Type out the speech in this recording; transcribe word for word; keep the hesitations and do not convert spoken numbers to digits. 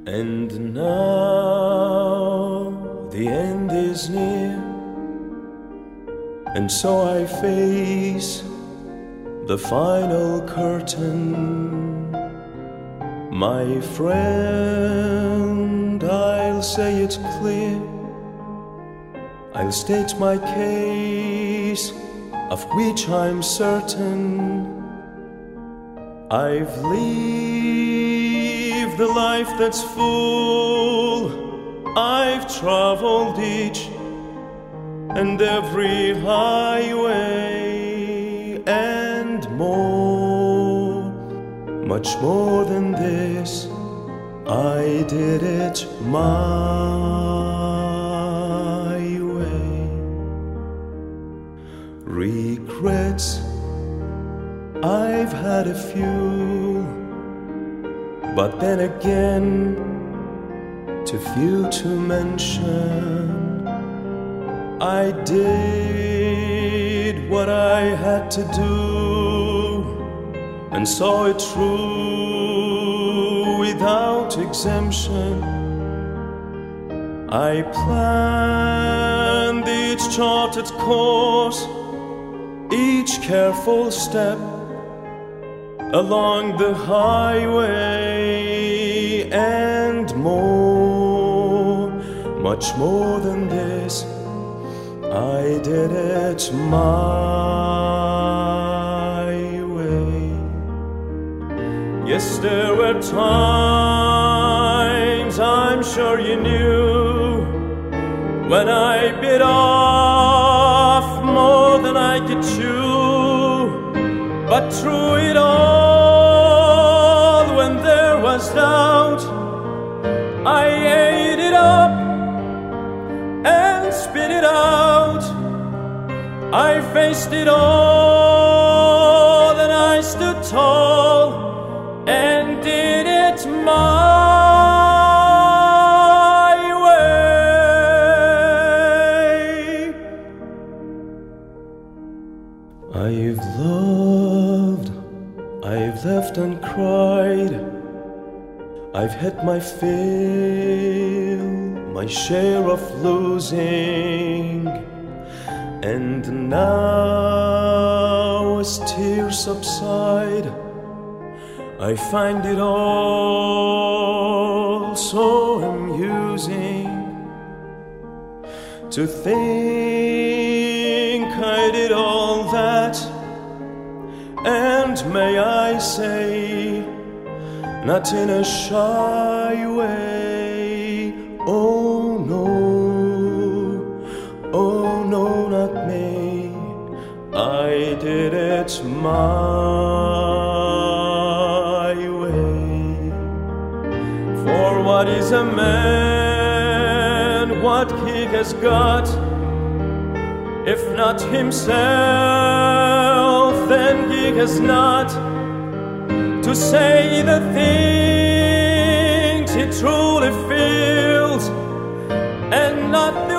And now the end is near, and so I face the final curtain. My friend, I'll say it clear, I'll state my case, of which I'm certain. I've lived the life that's full, I've traveled each and every highway and more, much more than this. I did it my way. Regrets, I've had a few, but then again, too few to mention. I did what I had to do and saw it through without exemption. I planned each charted course, each careful step along the highway and more, much more than this. I did it my way. Yes, there were times, I'm sure you knew, when I bit off more than I could chew. But through it all, when there was doubt, I ate it up and spit it out. I faced it all, and I stood tall and did it my way. I've loved, I've left and cried, I've had my fill, my share of losing, and now as tears subside, I find it all so amusing to think I did all that, and may I say, not in a shy way. Oh no, oh no, not me. I did it my way. For what is a man, what he has got, if not himself, then he has not to say the things he truly feels, and not the